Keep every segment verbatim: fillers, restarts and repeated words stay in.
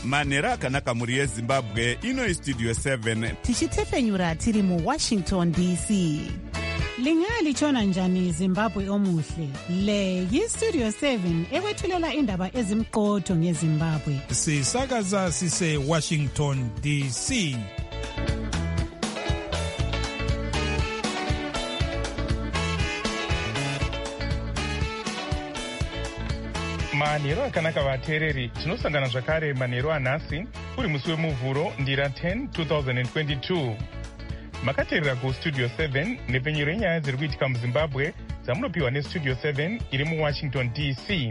manhero akanaka mhuri yezimbabwe. Ino istudio seven tichitefenyura tiri muwashington D C. Lingalitshona njani Zimbabwe omuhle? Le yistudio seven ekwethulela indaba ezimqotho ngeZimbabwe. Sisakaza sise Washington D C. Manhero akanaka vateereri, tinosangana zvakare manhero anhasi uri musi wemuvhuro ndira ten twenty twenty-two. Makateerera kustudio seven nepenyero yenyaya dziri kuitika muZimbabwe dzamunopiwa nestudio seven iri muWashington D C.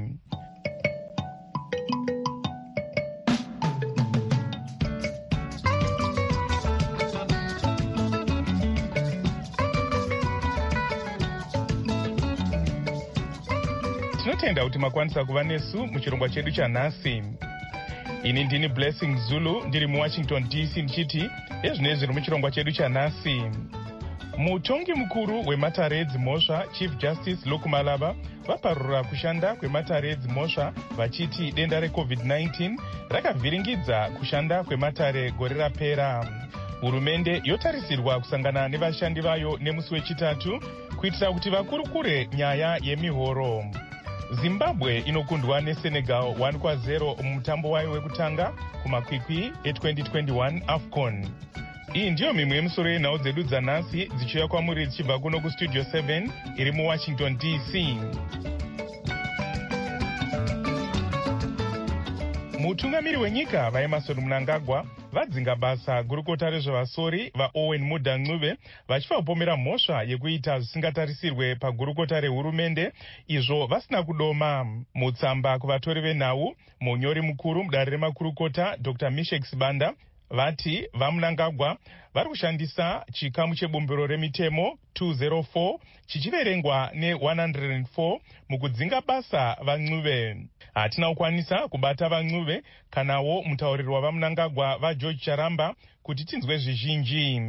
Tinotenda kuti makwanisa kuva nesu muchirongwa chedu chanhasi. Ini ndini Blessing Zulu ndiri muWashington D C ndichiti ezvinezvi zviri muchirongwa chedu chanhasi. Mutongi mukuru wematare edzimhosva Chief Justice Luke Malaba vaparura kushanda kwematare edzimhosva vachiti denda reCovid nineteen rakavhiringidza kushanda kwematare gore rapera. Hurumende yotarisirwa kusangana nevashandi vayo nemusi wechitatu kuitira kuti vakurukure nyaya yemihoro. Zimbabwe inokundwa neSenegal one kwa zero mumutambo wayo wekutanga kumakwikwi e-twenty twenty-one AFCON. Iyi ndiyo mimwe yemusoro yenhau dzedu dzanhasi dzichiuya kwamuri dzichibva kuno kustudio seven iri muWashington D C. Mutungamiri wenyika vaEmmerson Mnangagwa vadzinga basa gurukota rezvevasori vaOwen Mudha Ncube vachifa kupomera mhosva yekuita zvisingatarisirwe pagurukota rehurumende izvo vasina kudoma. Mutsamba kuvatori venhau, munyori mukuru mudare remakurukota Doctor Mishek Sibanda vati vaMnangagwa vari kushandisa chikamu chebumbiro remitemo two oh four chichiverengwa ne one hundred four mukudzinga basa vaNcube. Hatina kukwanisa kubata vaNcube kanawo mutauriri wavaMnangagwa vaGeorge Charamba kuti tinzwe zvizhinji.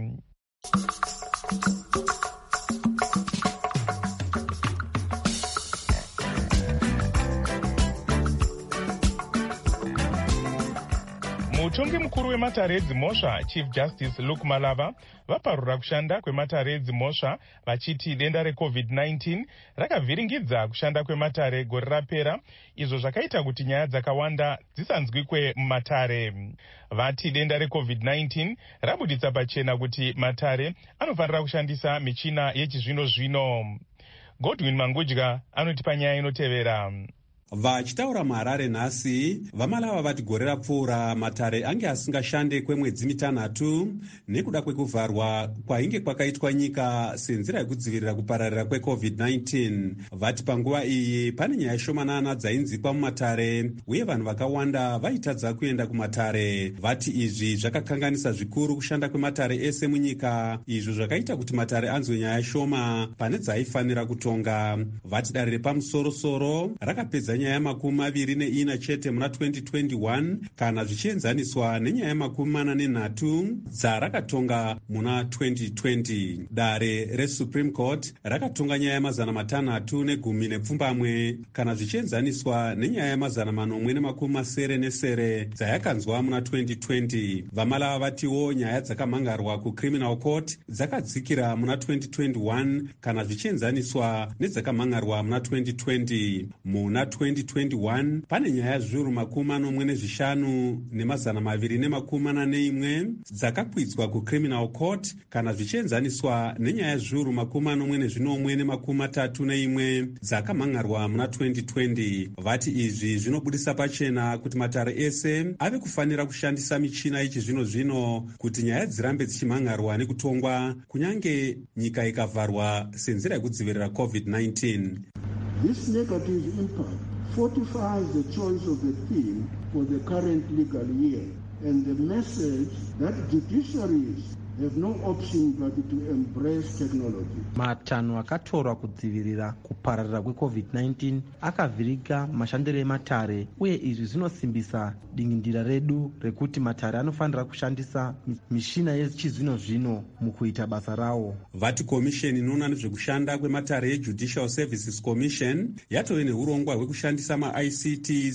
Mutongi mukuru wematare edzimhosva Chief Justice Luke Malaba vaparura kushanda kwematare edzimhosva vachiti denda reCovid nineteen rakavhiringidza kushanda kwematare gore rapera, izvo zvakaita kuti nyaya dzakawanda dzisanzwikwe mumatare. Vati denda reCovid nineteen rabuditsa pachena kuti matare anofanira kushandisa michina yechizvino zvino. Godwin Mangudya anotipa nyaya inotevera. Vachitaura muHarare nhasi, vaMalava vati gore rapfuura matare ange asingashande kwemwedzi mitanhatu nekuda kwekuvharwa kwainge kwakaitwa nyika senzira yekudzivirira kupararira kweCovid nineteen. Vati panguva iyi pane nyaya shomanana dzainzikwa mumatare uye vanhu vakawanda vaitadza kuenda kumatare. Vati izvi zvakakanganisa zvikuru kushanda kwematare ese munyika, izvo zvakaita kuti matare anzwe nyaya shoma pane dzaifanira kutonga. Vati dare repamusoro-soro rakapedza nyaya makumi maviri neina chete muna twenty twenty-one kana zvichienzaniswa nenyaya makumi mana nenhatu dzarakatonga muna twenty twenty. Dare reSupreme Court rakatonga nyaya mazana matanhatu negumi nepfumbamwe kana zvichienzaniswa nenyaya mazana manomwe nemakumi masere nesere dzayakanzwa muna twenty twenty. VaMalava vatiwo nyaya dzakamhangarwa kuCriminal Court dzakadzikira muna twenty twenty-one kana zvichienzaniswa nedzakamhangarwa muna twenty twenty. Muna twenty twenty-one pane nyaya zviuru makumi manomwe nezvishanu nemazana maviri nemakumi mana neimwe dzakakwidzwa kuCriminal Court kana zvichienzaniswa nenyaya zviuru makumi manomwe nezvinomwe nemakumi matatu neimwe dzakamhangarwa muna twenty twenty. Vati izvi zvinobudisa pachena kuti matare ese ave kufanira kushandisa michina yechizvino zvino kuti nyaya dzirambe dzichimhangarwa nekutongwa kunyange nyika ikavharwa senzira yekudzivirira COVID nineteen. This negative impact fortifies the choice of the theme for the current legal year and the message that judiciaries have no option but to embrace technology. Matanho akatorwa kudzivirira kupararira kweCovid nineteen akavhirika mashandiro ematare uye izvi zvinosimbisa dingindira redu rekuti matare anofanira kushandisa mishina yechizvino zvino mukuita basa rawo. Vati komisheni inoona nezvekushanda kwematare yeJudicial Services Commission yatove neurongwa hwekushandisa maI C Ts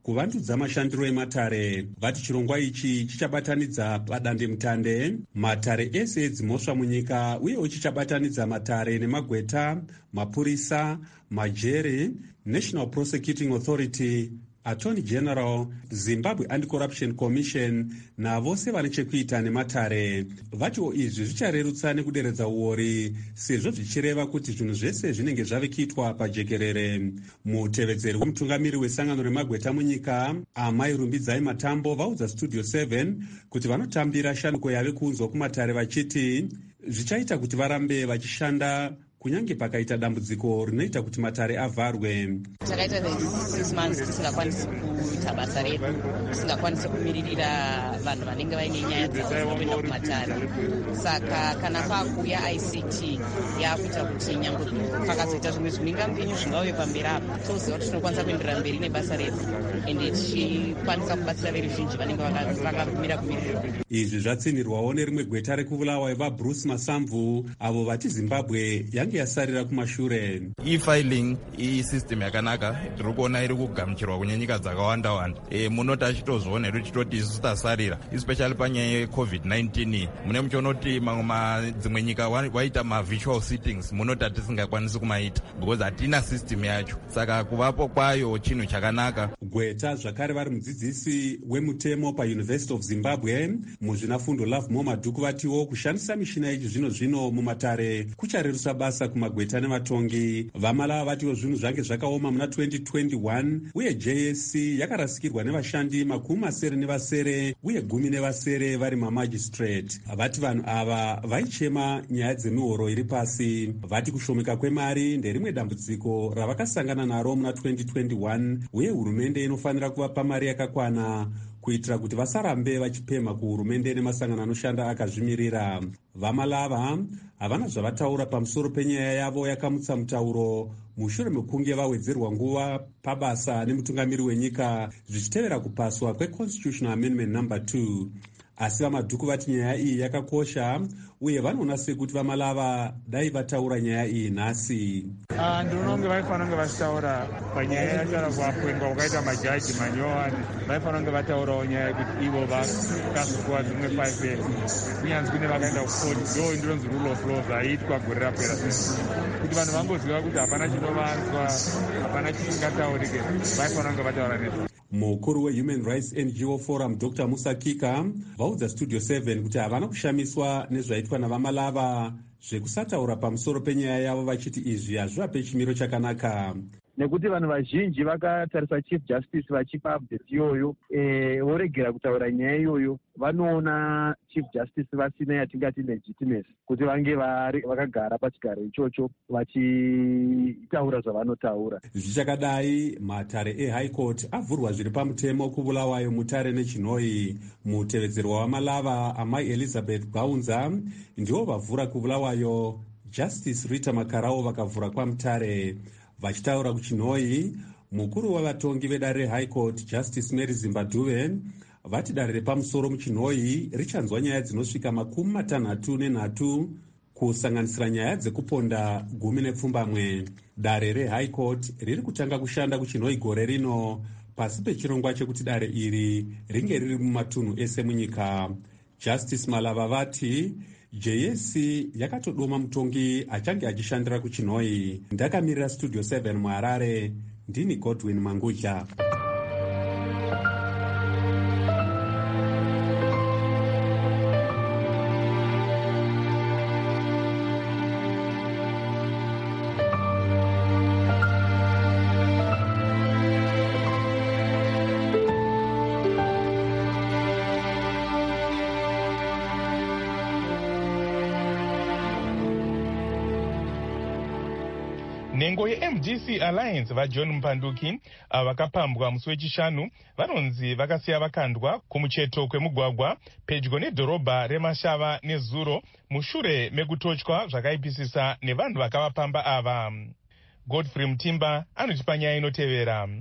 kuvandudza mashandiro ematare. Vati chirongwa ichi chichabatanidza padandemutande matare ese edzimhosva munyika uyewo chichabatanidza matare nemagweta, mapurisa, majeri, National Prosecuting Authority, Attorney General, Zimbabwe Anti-Corruption Commission navose vane chekuita nematare. Vatiwo izvi zvicharerutsa nekuderedza uori sezvo zvichireva kuti zvinhu zvese zvinenge zvave kuitwa pajekerere. Mutevedzeri wemutungamiri wesangano remagweta munyika Amai Rumbidzai Matambo vaudza Studio seven kuti vanotambira shanduko yave kuunzwa kumatare vachiti zvichaita kuti varambe vachishanda kunyange pakaita dambudziko rinoita kuti matare avharwe. Takaita six months tisingakwanisi kuita basa redu, tisingakwanisi kumiririra vanhu vanenge vaine nyaya dzavo kuenda kumatare. Saka kana kwakuya I C T yakuita kuti nyange pakazoita zvimwe zvinengamupinyu zvingauye pamberi apa toziva kuti tinokwanisa kuenderera mberi nebasa redu ende tichikwanisa kubatsira veruzhinji vanenge vakamira kumirirwa. Izvi zvatsinirwawo nerimwe gweta rekuvulawa vaBruce Masamvu avo vati Zimbabwe yange yasarira kumashure. E-filing isystem yakanaka tiri kuona iri kugamuchirwa kune nyika dzakawanda wanda. E, munoti achitozviona iri chitoti isusu tasarira especially panyaya yecovid nineteen mune muchonoti mamwe madzimwe nyika waita mavirtual sittings munoti hatisingakwanisi kumaita because hatina system yacho, saka kuvapo kwayo chinhu chakanaka. Gweta zvakare vari mudzidzisi wemutemo paUniversity of Zimbabwe muzvinafundo Love More Madhuku vatiwo kushandisa mishina yechizvino zvino mumatare kucharerusa basa kumagweta nematongi. Vamalava vatiwo zvinhu zvange zvakaoma muna twenty twenty-one uye J S C yakarasikirwa nevashandi makumi masere nevasere uye gumi nevasere vari mamagistrate. Vati vanhu ava vaichema nyaya dzemihoro iri pasi. Vati kushomeka kwemari nderimwe dambudziko ravakasangana naro muna twenty twenty-one uye hurumende inofanira kuvapa mari yakakwana kuitira kuti vasarambe vachipemha kuhurumende nemasangano anoshanda akazvimirira. Vamalava havana zvavataura pamusoro penyaya yavo yakamutsa mutauro mushure mekunge vawedzerwa nguva pabasa nemutungamiri wenyika zvichitevera kupaswa kweconstitutional amendment number two. Asi vamadhuku vati nyaya iyi yakakosha uye vanoona sekuti vamalava dai vataura nyaya iyi nhasi. Ndinoona kunge vaifanira kunge vachitaura panyaya yachara kuapwendwa kwakaita majaji manyowani. Vaifanira kunge vataurawo nyaya yekuti ivo vakazopuwa zvimwe five years kunyanzi kune vakaenda kukoti ndo ndinonzi rule of law zvaiitwa gore rapera kuti vanhu vangoziva kuti hapana chinovanzwa, hapana chisingataurike. Vaifanira kunge vataura nezvo. Mukuru weHuman Rights N G O Forum Doctor Musa Kika vaudza Studio seven kuti havana kushamiswa nezvaitwa navamalava zvekusataura pamusoro penyaya yavo vachiti izvi hazvivape chimiro chakanaka. Nekuti vanhu vazhinji vakatarisa Chief Justice vachipa update iyoyo e, voregera kutaura nyaya iyoyo. Vanoona Chief Justice vasina yatingati legitimacy kuti vange vakagara pachigaro ichocho vachitaura zvavanotaura. Zvichakadai matare eHigh Court avhurwa zviri pamutemo kuvulawayo mutare nechinoi. Mutevedzerwa wamalava Amai Elizabeth Gaunza ndivo vavhura kuvulawayo. Justice Rita Makarao vakavhura kwamutare. Vachitaura kuchinoi, mukuru wavatongi vedare reHigh Court Justice Mary Zimbabwe vati dare repamusoro muchinoi richanzwa nyaya dzinosvika makumi matanhatu nenhatu kusanganisira nyaya dzekuponda gumi nepfumbamwe. Dare reHigh Court riri kutanga kushanda kuchinoi gore rino pasi pechirongwa chekuti dare iri ringe riri mumatunhu ese munyika. Justice Malava vati J S C yakatodoma mutongi achange achishandira kuchinoi. Ndakamirira Studio seven muHarare, ndini Godwin Mangudya. Nhengo yeM D C Alliance vaJohn Mpanduki vakapambwa musi wechishanu vanonzi vakasiya vakandwa kumucheto kwemugwagwa pedyo nedhorobha reMashava neZuro mushure mekutotywa zvakaipisisa nevanhu vakavapamba ava. Godfrey Mutimba anotipa nyaya inotevera.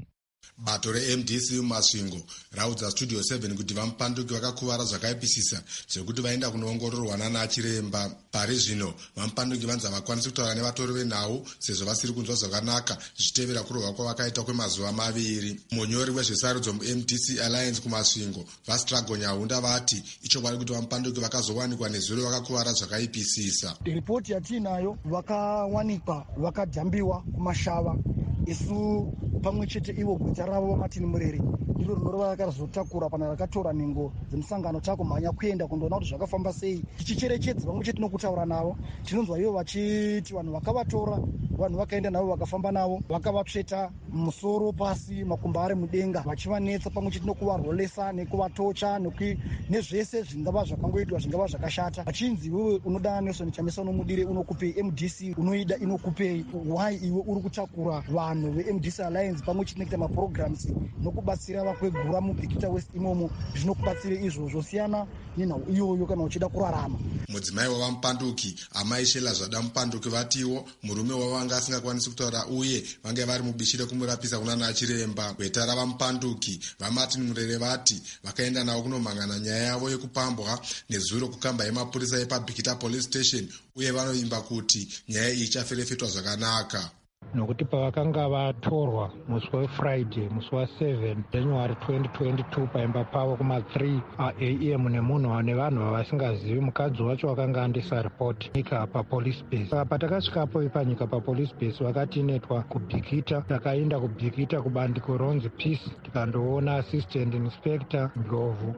Bato re-M D C mumasvingo raudza Studio seven kuti vamupanduki vakakuvara zvakaipisisa zvekuti vaenda kunoongororwa nana chiremba. Pari zvino vamupanduki vanzi havakwanisi kutaura nevatori venhau sezvo vasiri kunzwa zvakanaka zvichitevera kurohwa kwavakaita kwemazuva maviri. Munyori wezvesarudzo mu-M D C Alliance kumasvingo vastrago Nyahunda vati ichokwadi kuti vamupanduki vakazowanikwa nezuro vakakuvara zvakaipisisa. Ripoti yatinayo vakawanikwa vakadhambiwa kumashava. Isu pamwe chete ivo guta ravo Martin Murere ndiro rinorova rakazotakura pana rakatora nhengo dzemusangano takumhanya kuenda kundoona kuti zvakafamba sei tichicherechedza pamwe chete nokutaura navo. Tinonzwa ivo vachiti vanhu vakavatora, vanhu vakaenda navo vakafamba navo vakavatsveta musoro pasi makumba ari mudenga vachivanetsa pamwe chete nokuvarolesa nekuvatocha nezvese zvingava zvakangoitwa zvingava zvakashata vachinzi iwewe unoda Nelson Chamisa unomudire unokupei, M D C unoida inokupei, why iwe uri kutakura vanhu ve-M D C Alliance pamwe chete nekuita maprograms nokubatsira vakwegura muBhikita West imomo zvinokubatsira izvozvo siyana nenhau iyoyo kana uchida kurarama. Mudzimai wavamupanduki amai Shela Zvada Mupanduki vatiwo murume wavanga asingakwanisi kutaura uye vange vari mubishi rekumurapisa kunana chiremba. Gweta ravamupanduki vaMartin Murere vati vakaenda navo kunomhangana nyaya yavo yekupambwa nezuro kukamba yemapurisa epaBhikita Police Station uye vanovimba kuti nyaya iyi ichaferefetwa zvakanaka. Nokuti pavakanga vatorwa musi weFriday musi wa7 January twenty twenty-two paimba pavo kuma three a m nemunhu nevanhu vavasingazivi mukadzi wacho wakanga andisa report nyika papolice base. Patakasvikapo ipanyika papolice base vakati inetwa kuBhikita. Takaenda kuBhikita kubandiko ronzi Peace tikandoona assistant inspector Ndlovu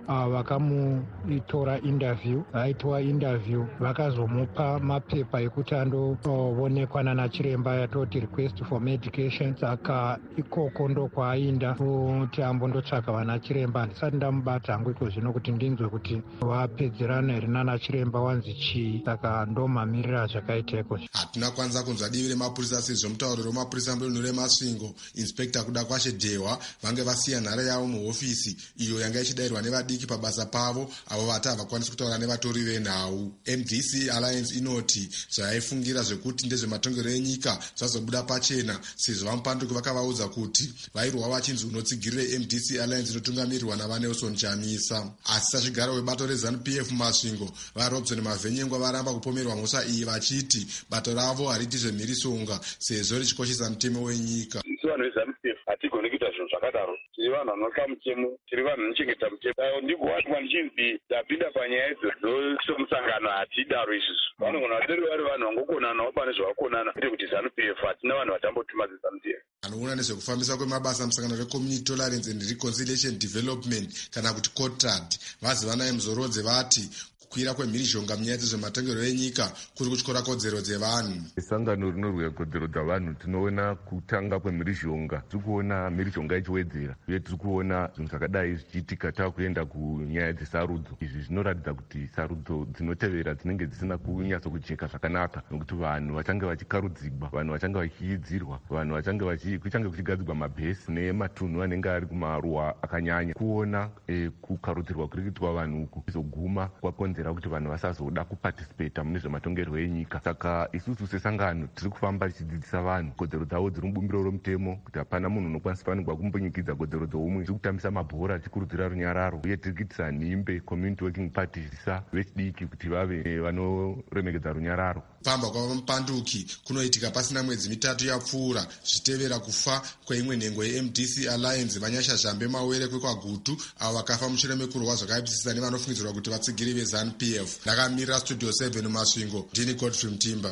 vakamutora interview. Vaitwa interview vakazomupa mapepa ekuti andoonekwa nana chiremba yatoti request for medication. Saka ikoko ndo kwaainda kuti ambondotsvaka vana chiremba. Ndisati ndamubata hangu iko zvino kuti ndinzwe kuti wapedzerana here nana chiremba wanzi chii. Saka ndomamirira zvakaiteko. Hatina kwanisa kunzwa divi remapurisa sezvo mutauriro wemapurisa mbirinu remasvingo Inspector Kuda Kwashe Dehwa vange vasiya nhare yavo muhofisi iyo yanga ichidayirwa nevadiki pabasa pavo avo vati havakwanisi kutaura nevatori venhau. M D C Alliance inoti zvaifungira zvekuti ndezvematongero enyika zvazobuda pachena sezvo vamupanduki vakavaudza kuti vairwa vachinzi unotsigirire M D C Alliance inotungamirirwa naVaNelson Chamisa. Asi sachigaro webato reZANU P F masvingo vaRobson Mavhenyengwa varamba kupomerwa mhosva iyi vachiti bato ravo hariti zvemhirisonga sezvo richikoshesa mutemo wenyika. Isu vanhu veZANU P F hatigoni kuita zvinhu zvakadaro. Tiri vanhu vanoka mutemo, tiri vanhu vanochengeta mutemo. Ndikuwanikwa ndichinzi ndapinda panyaya idzodzo somusangano hatidaro izvizvi. Vanogona vatori vari vanhu vangokonanawo pane zvavakonana kwete kuti ZANU P F hatina vanhu vatambotuma zeZANU P F. Anoona nezvekufambisa kwemabasa musangano reCommunity Tolerance and Reconciliation Development kana kuti COTRAD vazivanaye muzorodze vati kukwira kwemhirizhonga munyaya dzezvematongero enyika kuri kutyora kodzero dzevanhu. Sangano rinorwira kodzero dzavanhu tinoona kutanga kwemhirizhonga, tiri kuona mhirizhonga ichiwedzera uye tiri kuona zvinhu zvakadai zvichiitika takuenda kunyaya dzesarudzo. Izvi zvinoratidza kuti sarudzo dzinotevera dzinenge dzisina kunyatsokujeka zvakanaka nokuti vanhu vachange vachikarudzigwa, vanhu vachange vachiidzirwa, vanhu vachange kuchange kuchigadzirwa mabhesi nematunhu anenge ari kumaruwa akanyanya. Kuona eh, kukarudzirwa kuri kuitwa vanhu uku izoguma kwakonzera kuti vanhu vasazoda kuparticipata mune zvematongerwo enyika. Saka isusu sesangano tiri kufamba tichidzidzisa vanhu kodzero dzavo dziri mubumbiro romutemo kuti hapana munhu unokwanisa fanirwa kumbonyikidza kodzero dzoumwe. Tiri kutambisa mabhora tichikurudzira runyararo uye tiri kuitisa nhimbe community working parties isa vechidiki kuti vave vanoremekedza runyararo. Kupamba kwavamupanduki kunoitika pasina mwedzi mitatu yapfuura zvichitevera kufa kweimwe nhengo ye-M D C Alliance Vanyasha Zhambe Mawere kwekwaGutu avo vakafa mushure mekurwa zvakaipisisa nevanofungidzirwa kuti vatsigiri veZANU P F. Ndakamirira Studio seven masvingo ndini Godfrey Mtimba.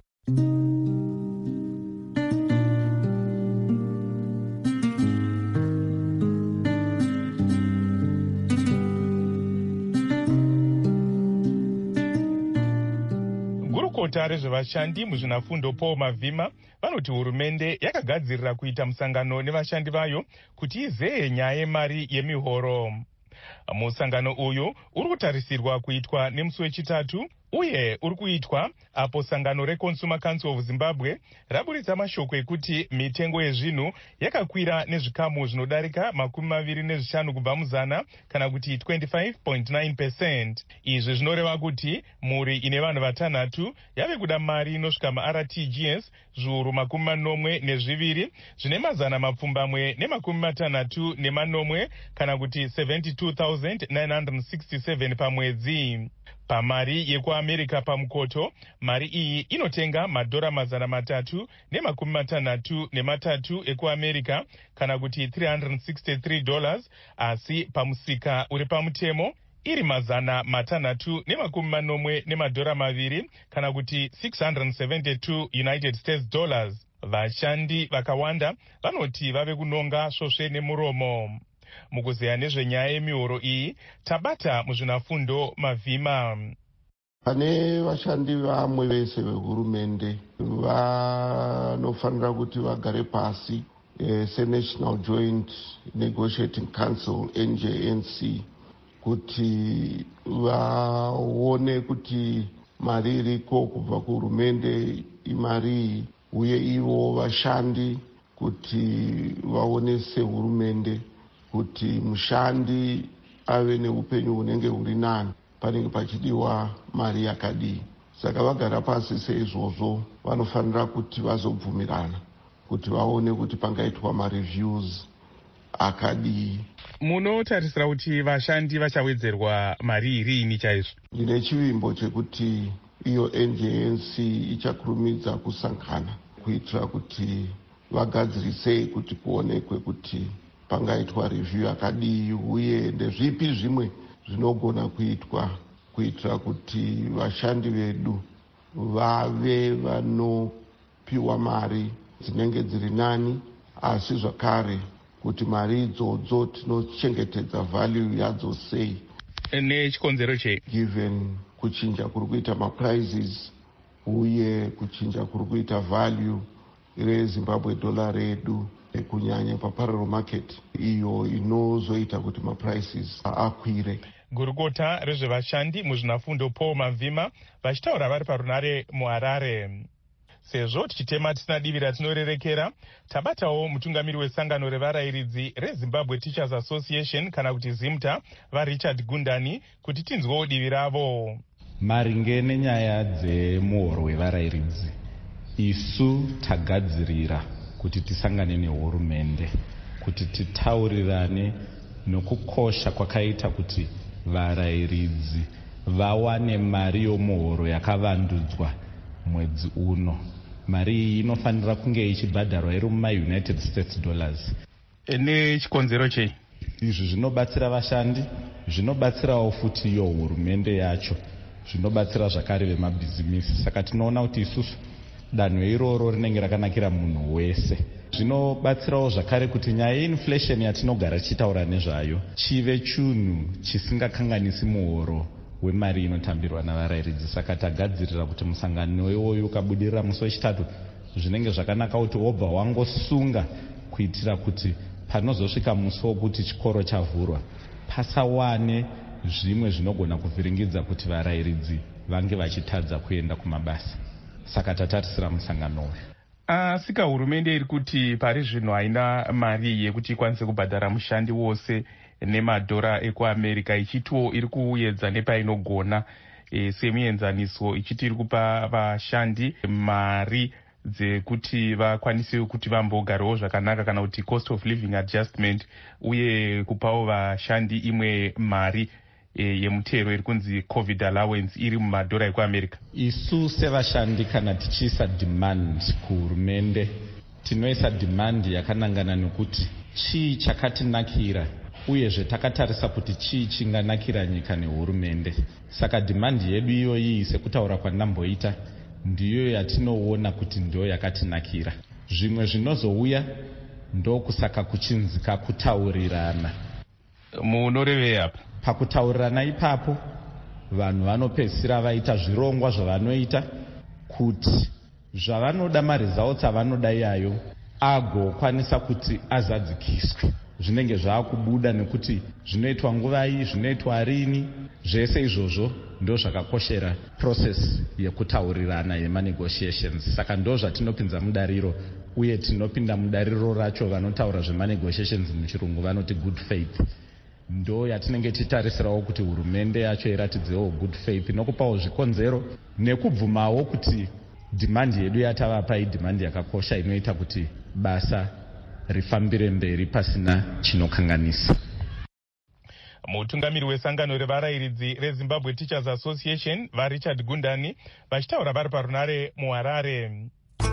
Gurukota rezvevashandi muzvinafundo Paul Mavhima vanoti hurumende yakagadzirira kuita musangano nevashandi vayo kuti izeye nyaya yemari yemihoro. Musangano uyu uri kutarisirwa kuitwa nemusi wechitatu uye uri kuitwa apo sangano reConsumer Council of Zimbabwe raburitsa mashoko ekuti mitengo yezvinhu yakakwira nezvikamu zvinodarika makumi maviri nezvishanu kubva muzana kana kuti twenty-five point nine percent. Izvi zvinoreva kuti mhuri ine vanhu vatanhatu yave kuda mari inosvika ma-R T G S zviuru makumi manomwe nezviviri zvine mazana mapfumbamwe nemakumi matanhatu nemanomwe kana kuti seventy-two thousand nine hundred sixty-seven pamwedzi. Pamari yekuAmerica pamukoto, mari iyi inotenga madhora mazana matatu nemakumi matanhatu nematatu ekuAmerica kana kuti three hundred sixty-three dollars, asi pamusika uri pamutemo iri mazana matanhatu nemakumi manomwe nemadhora maviri kana kuti six hundred seventy-two United States dollars. Vashandi vakawanda vanoti vave kunonga svosve nemuromo. Mukuzeya nezvenyaya yemihoro iyi tabata muzvinafundo Mavhima. Pane vashandi vamwe vese vehurumende vanofanira kuti vagare pasi eh, seNational Joint Negotiating Council N J N C kuti vaone kuti mari iriko kubva kuhurumende imari uye ivo vashandi kuti vaonese hurumende kuti mushandi ave neupenyu hunenge huri nani panenge pachidiwa mari yakadii. Saka vagara pasi seizvozvo vanofanira kuti vazobvumirana kuti vaone kuti pangaitwa mareviews akadii. Munotarisira kuti vashandi vachawedzerwa mari irini chaizvo? Ndine chivimbo chekuti iyo N J N C ichakurumidza kusangana kuitira kuti vagadzirisei kuti kuonekwe kuti pangaitwa review yakadii uye ndezvipi zvimwe zvinogona kuitwa kuitira kuti vashandi vedu vave vanopiwa mari dzinenge dziri nani, asi zvakare kuti mari idzodzo tinochengetedza value yadzo sei. Nechikonzero chei? Given kuchinja kuri kuita maprices uye kuchinja kuri kuita value reZimbabwe dollar redu kunyanya paparallel market iyo inozoita kuti maprices akwire. Gurukota rezvevashandi muzvinafundo Paul Mavhima vachitaura vari parunare muHarare. Sezvo tichitema tisina divi ratinorerekera, tabatawo mutungamiri wesangano revarayiridzi reZimbabwe Teachers Association kana kuti ZIMTA vaRichard Gundani kuti tinzwewo divi ravo. Maringe nenyaya dzemuhoro wevarayiridzi, isu tagadzirira kuti tisangane nehurumende kuti titaurirane nokukosha kwakaita kuti varayiridzi vawane mari yomuhoro yakavandudzwa mwedzi uno. Mari iyi inofanira kunge ichibhadharwa iri muma-United States dollars. Nechikonzero chei? Izvi zvinobatsira vashandi, zvinobatsirawo futi iyo hurumende yacho, zvinobatsira zvakare vemabhizimisi. Saka tinoona kuti isusu danho iroro rinenge rakanakira munhu wese. Zvinobatsirawo zvakare kuti nyaya yeinflation yatinogara tichitaura nezvayo chive chinhu chisingakanganisi muhoro wemari inotambirwa navarayiridzi. Saka tagadzirira kuti musangano iwoyo ukabudirira musi wechitatu zvinenge zvakanaka kuti wobva wangosunga kuitira kuti panozosvika musi wokuti chikoro chavhurwa pasawane zvimwe zvinogona kuvhiringidza kuti varayiridzi vange vachitadza kuenda kumabasa. Saka tatarisira musangano uyu. Asika hurumende iri kuti pari zvino haina mari yekuti ikwanise kubhadhara mushandi wose nemadhora ekuAmerica, ichitiwo iri kuedza nepainogona e, semuenzaniso ichiti iri kupa vashandi mari dzekuti vakwanise kuti vambogarewo zvakanaka kana kuti cost of living adjustment, uye kupawo vashandi imwe mari e, yemutero iri kunzi covid allowance iri mumadhora ekuAmerica. Isu sevashandi kana tichiisa demand kuhurumende tinoisa demand yakanangana nekuti chii chakatinakira uyezve takatarisa kuti chii chinganakira nyika nehurumende. Saka demand yedu iyoyi sekutaura kwandamboita ndiyo yatinoona kuti ndiyo yakatinakira. Zvimwe zvinozouya ndokusaka kuchinzika kutaurirana. Munorevei apa? Pakutaurirana ipapo vanhu vanopedzisira vaita zvirongwa zvavanoita kuti zvavanoda mari zavo dzavanoda iyayo agokwanisa kuti azadzikiswe. Zvinenge zvaakubuda nekuti zvinoitwa nguvai, zvinoitwa rini, zvese izvozvo ndo zvakakoshera process yekutaurirana yemanegotiations. Saka ndo zvatinopinza mudariro, uye tinopinda mudariro racho vanotaura zvemanegotiations muchirungu vanoti good faith. Ndo yatinenge titarisirawo kuti hurumende yacho iratidzewo good faith nokupawo zvikonzero nekubvumawo kuti dhimandi yedu yatavapa idhimandi yakakosha inoita kuti basa rifambire mberi pasina chinokanganisa. Mutungamiri wesangano revarayiridzi reZimbabwe Teachers Association vaRichard Gundani vachitaura vari parunare muHarare.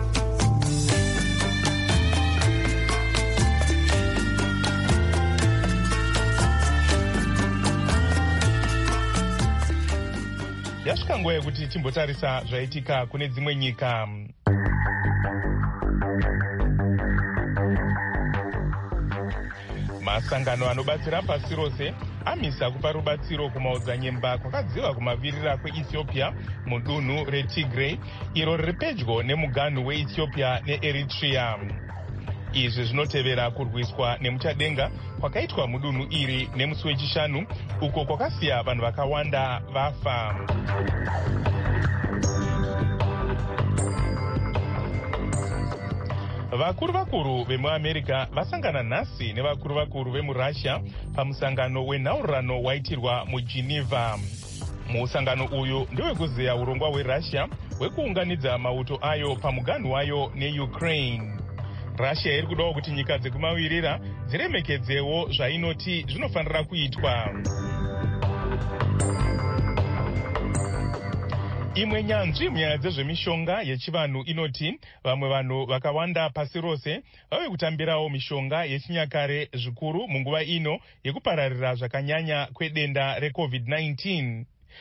Yasvika nguva yekuti timbotarisa zvaitika kune dzimwe nyika. Masangano anobatsira pasi rose amisa kupa rubatsiro kumaodzanyemba kwakadziva kumavirira kweEthiopia mudunhu reTigray iro riri pedyo nemuganhu weEthiopia neEritrea. Izvi zvinotevera kurwiswa nemuchadenga kwakaitwa mudunhu iri nemusi wechishanu uko kwakasiya vanhu vakawanda vafa. Vakuru vakuru vemuAmerica vasangana nhasi nevakuru vakuru vemuRussia pamusangano wenhaurirano waitirwa muGeneva. Musangano uyu ndewekuzeya urongwa hweRussia hwekuunganidza mauto ayo pamuganhu wayo neUkraine. Russia iri kudawo kuti nyika dzekumavirira dziremekedzewo zvainoti zvinofanira kuitwa. Imwe nyanzvi munyaya dzezvemishonga yechivanhu inoti vamwe vanhu vakawanda pasi rose vave kutambirawo mishonga yechinyakare zvikuru munguva ino yekupararira zvakanyanya kwedenda recovid nineteen.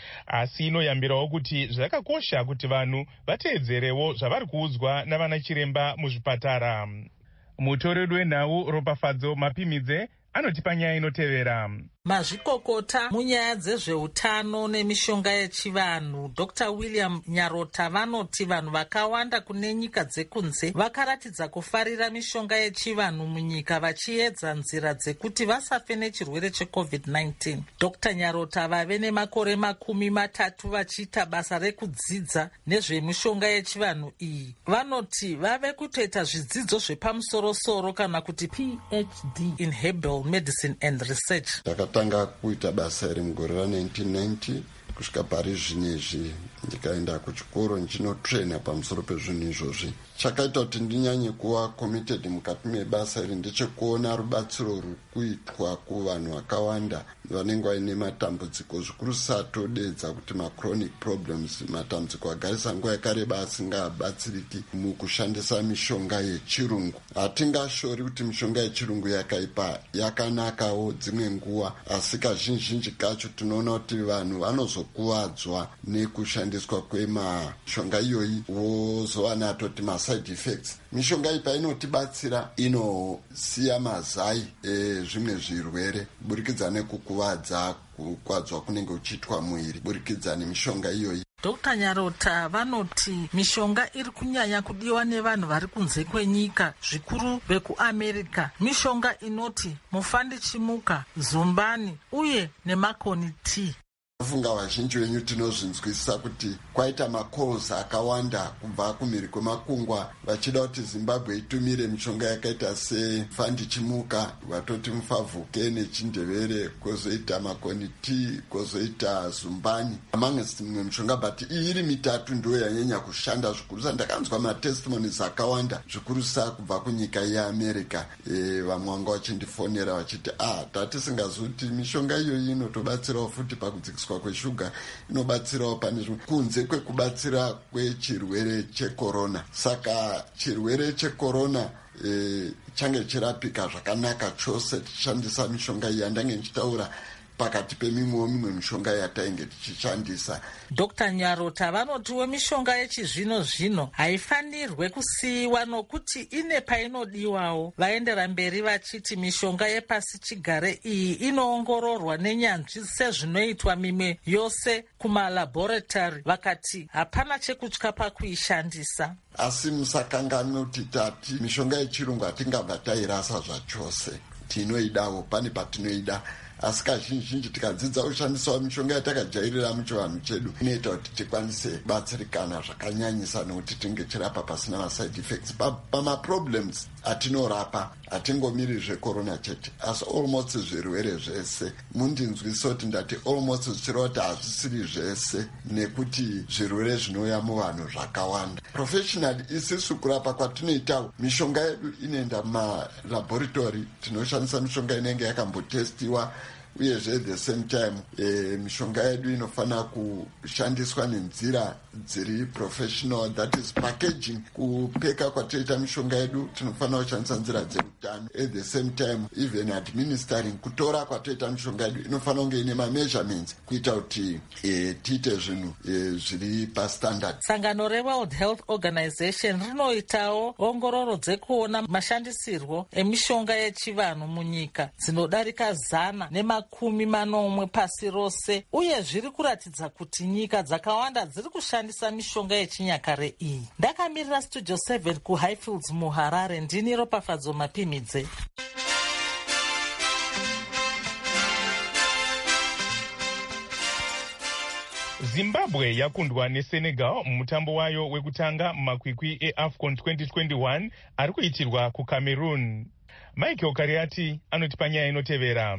Asi inoyambirawo kuti zvakakosha kuti vanhu vateedzerewo zvavari kuudzwa navana chiremba muzvipatara. Mutoreri wenhau Ropafadzo Mapimidze anoti panyaya inotevera. Mazvikokota munyaya dzezveutano nemishonga yechivanhu Doctor William Nyarota vanoti vanhu vakawanda kune nyika dzekunze vakaratidza kufarira mishonga yechivanhu munyika vachiedza nzira dzekuti vasafe nechirwere checovid nineteen. Doctor Nyarota vave nemakore makumi matatu vachiita basa rekudzidza nezvemishonga yechivanhu iyi vanoti vave kutoita zvidzidzo zvepamusorosoro kana kuti P H D in herbal medicine and research. Tanga kuita basa iri mugore ra1990 kusvika pari zvinezvi ndikaenda kuchikoro ndichinotrena pamusoro pezvinhu izvozvi. Chakaita kuti ndinyanye kuva committed mukati mebasa iri ndechekuona rubatsiro ruri kuitwa kuvanhu vakawanda vanenge vaine matambudziko zvikuru satodedza kuti machronic problems, matambudziko agarisa nguva yakareba asingabatsiriki mukushandisa mishonga yechirungu. Hatingashori kuti mishonga yechirungu yakaipa yakanakawo dzimwe nguva, asi kazhinji zhinji kacho tinoona kuti vanhu vanozokuvadzwa nekushandiswa kwemishonga iyoyi vozowana toti maside effects. Mishonga iyi painotibatsira inosiya mazai ezvimwe zvirwere burikidza nekukuvadza kukwadzwa kunenge kuchiitwa mwiri burikidza nemishonga iyoyi. Doctor Nyarota vanoti mishonga iri kunyanya kudiwa nevanhu vari kunze kwenyika zvikuru vekuAmerica, mishonga inoti mufandi chimuka, zumbani uye nemakoni tea. Funga vazhinji venyu tinozvinzwisisa kuti kwaita makalls akawanda kubva kumhiri kwemakungwa vachida kuti Zimbabwe itumire mishonga yakaita sefandi chimuka, vatoti mufavhuke nechindevere, kwozoita makoni tea, kwozoita zumbani among mimwe mishonga, but iyi iri mitatu ndiyo yanyanya kushanda zvikuru. Ndakanzwa matestimonies akawanda zvikuru sa kubva kunyika yeAmerica. E, vamwe vanga vachindifonera vachiti ah tatisingazivi kuti mishonga iyoyi inotobatsirawo futi pakudzikiswa kweshuga, inobatsirawo pane zvimwe kunze kwekubatsira kwechirwere checorona. Saka chirwere checorona e, change chirapika zvakanaka chose tichishandisa mishonga iyi yandange ndichitaura pakati pemimwewo mimwe mishonga yatainge tichishandisa. Doctor Nyarota vanotiwo mishonga yechizvino zvino haifanirwe kusiyiwa nokuti ine painodiwawo. Vaendera mberi vachiti mishonga yepasi chigare iyi inoongororwa nenyanzvi sezvinoitwa mimwe yose kumalaboratory, vakati hapana chekutya pakuishandisa. Asi musakanganwe kuti tati mishonga yechirungu hatingabva tairasa zvachose. Tinoidawo, pane patinoida asi kazhinji zhinji tikadzidza kushandisawo mishonga yatakajairira muchivanhu chedu inoita kuti tikwanise kubatsirikana zvakanyanyisa nekuti tinge chirapa pasina maside effects. Pamaproblems atinorapa hatingomiri zvekorona chete asi almost zvirwere zvese. Mundinzwisa kuti ndati almost zvichireva kuti hazvisiri zvese nekuti zvirwere zvinouya muvanhu zvakawanda. Professionally isisu kurapa kwatinoita mishonga yedu inoenda mumalaboratory, tinoshandisa mishonga inenge yakambotestiwa uyezve at the same time e, mishonga yedu inofanira kushandiswa nenzira dziri professional, that is packaging. Kupeka kwatoita mishonga yedu tinofanira kushandisa nzira dzeutano. At the same time even administering, kutora kwatoita mishonga yedu inofanira kunge ine mameasurements kuita kuti e, tiite zvinhu e, zviri pastandard. Sangano reWorld Health Organization rinoitawo ongororo dzekuona mashandisirwo emishonga yechivanhu munyika dzinodarika zana nemakumi manomwe pasi rose, uye zviri kuratidza kuti nyika dzakawanda dziri kushandisa mishonga yechinyakare iyi. Ndakamirira Studio seven kuHighfields muHarare, ndini Ropafadzo Mapimidze. Zimbabwe yakundwa neSenegal mumutambo wayo wekutanga mumakwikwi eAFCON twenty twenty-one ari kuitirwa kuCameroon. Michael Kariati anoti panyaya inotevera.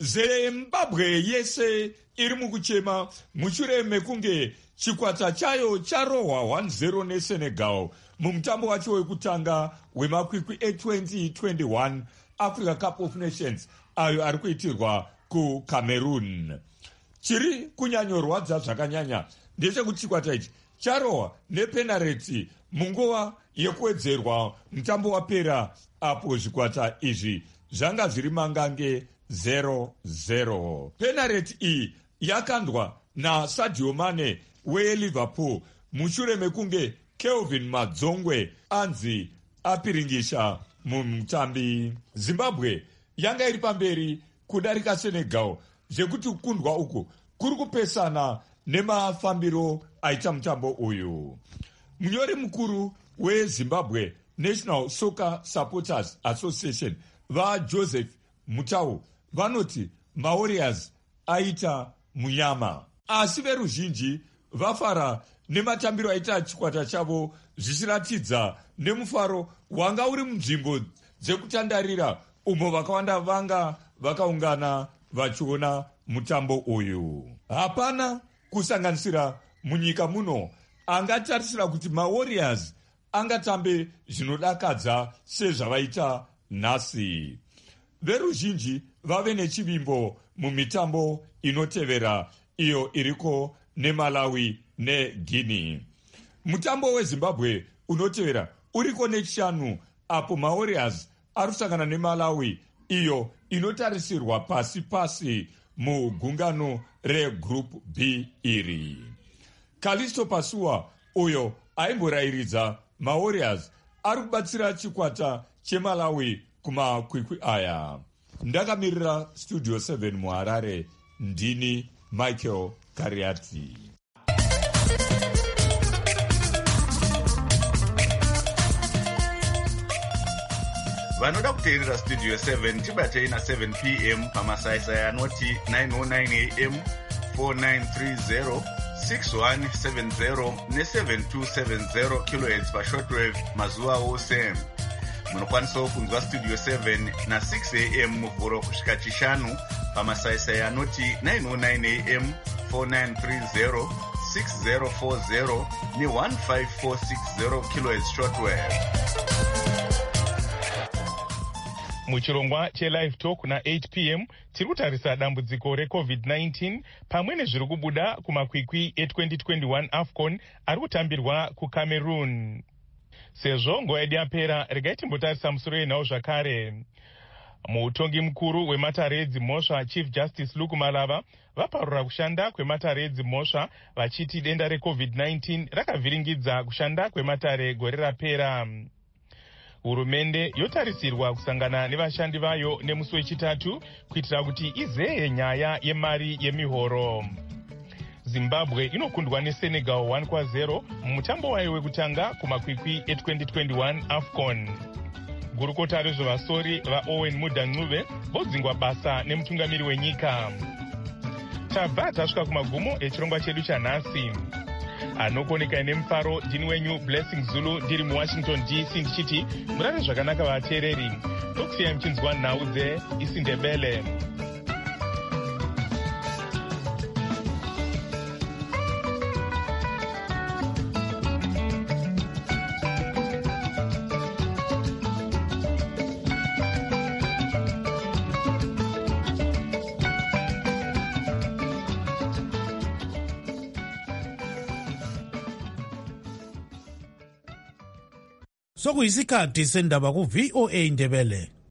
Zimbabwe yese iri mukuchema mushure mekunge chikwata chayo charohwa one zero neSenegal mumutambo wacho wekutanga wemakwikwi e-twenty twenty-one Africa Cup of Nations ayo ari kuitirwa kuCameroon. Chiri kunyanyorwadza zvakanyanya ndechekuti chikwata ichi charohwa nepenareti munguva yekuwedzerwa mutambo wapera, apo zvikwata izvi zvanga zviri mangange zero zero. Penareti iyi yakandwa naSadio Mane weLiverpool mushure mekunge Kelvin Madzongwe anzi apiringisha mumutambi. Zimbabwe yanga iri pamberi kudarika Senegal zvekuti kukundwa uku kuri kupesana nemafambiro aita mutambo uyu. Munyori mukuru weZimbabwe National Soccer Supporters Association vaJoseph Mutau vanoti maWarriors aita munyama, asi veruzhinji vafara nematambiro aita chikwata chavo, zvichiratidza nemufaro wanga uri munzvimbo dzekutandarira umo vakawanda vanga vakaungana vachiona mutambo uyu. Hapana kusanganisira munyika muno angatarisira kuti maWarriors angatambe zvinodakadza sezvavaita nhasi. Veruzhinji vave nechivimbo mumitambo inotevera iyo iriko neMalawi neGuinea. Mutambo weZimbabwe unotevera uriko nechishanu, apo maWarriors arikusangana neMalawi iyo inotarisirwa pasi pasi mugungano reGroup B iri. Kalisto Pasua uyo aimborayiridza maWarriors ari kubatsira chikwata cheMalawi kumakwikwi aya. Ndakamirira Studio seven muHarare, ndini Michael Kariati. Vanoda kuteerera Studio seven tibatei na seven p m pamasaisai anoti nine oh nine a m, four nine three zero, six one seven zero ne seven two seven zero kilohertz pashortwave mazuva ose. Munokwanisawo kunzwa Studio seven na six a m muvhuro kusvika chishanu pamasaisai anoti nine oh nine a m, four nine three zero, six zero four zero ne one five four six zero kilohertz shortwave. Muchirongwa cheLive Talk na eight p m tiri kutarisa dambudziko reCovid nineteen pamwe nezviri kubuda kumakwikwi e-twenty twenty-one AFCON ari kutambirwa kuCameroon. Sezvo nguva yedu yapera, regai timbotarisa musoro yenhau zvakare. Mutongi mukuru wematare edzimhosva Chief Justice Luke Malava vaparura kushanda kwematare edzimhosva vachiti denda reCovid nineteen rakavhiringidza kushanda kwematare gore rapera. Hurumende yotarisirwa kusangana nevashandi vayo nemusi wechitatu kuitira kuti izeye nyaya yemari yemihoro. Zimbabwe inokundwa neSenegal one kwa zero mumutambo wayo wekutanga kumakwikwi e-twenty twenty-one AFCON. gurukota rezvevasori vaowen mudhan'uve vodzingwa basa nemutungamiri wenyika. Tabva tasvika kumagumo echirongwa chedu chanhasi. Anokuonekai nemufaro ndini wenyu Blessing Zulu ndiri muwashington D C ndichiti murare zvakanaka vateereri. Tokusiyai muchinzwa nhau dzeIsindebele. Sokuyisikhathi sendaba ku V O A Indebele.